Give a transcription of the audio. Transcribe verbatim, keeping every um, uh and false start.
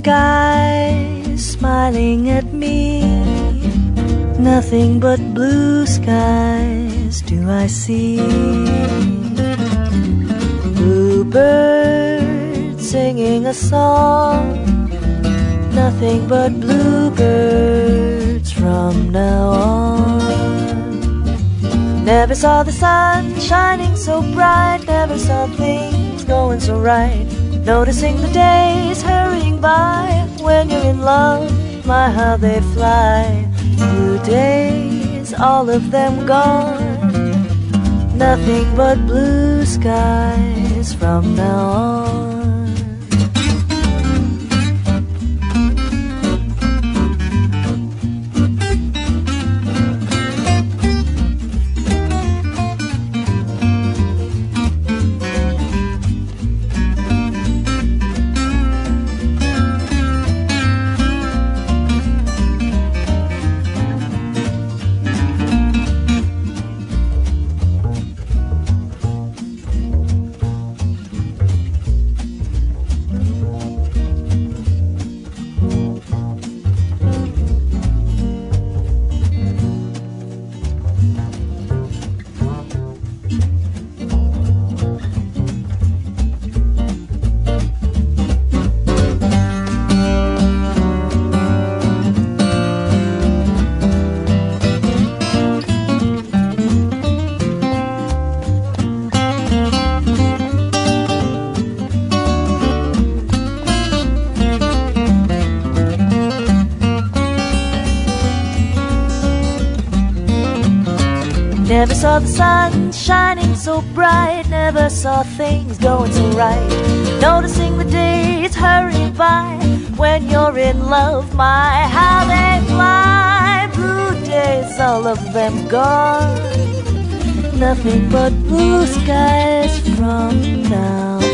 sky smiling at me. Nothing but blue skies do I see. Bluebirds singing a song. Nothing but bluebirds from now on. Never saw the sun shining so bright. Never saw things going so right. Noticing the days hurrying by. When you're in love, my how they fly. Blue days, all of them gone. Nothing but blue skies from now on. Never saw the sun shining so bright. Never saw things going so right. Noticing the days hurrying by. When you're in love, my how they fly. Blue days, all of them gone. Nothing but blue skies from now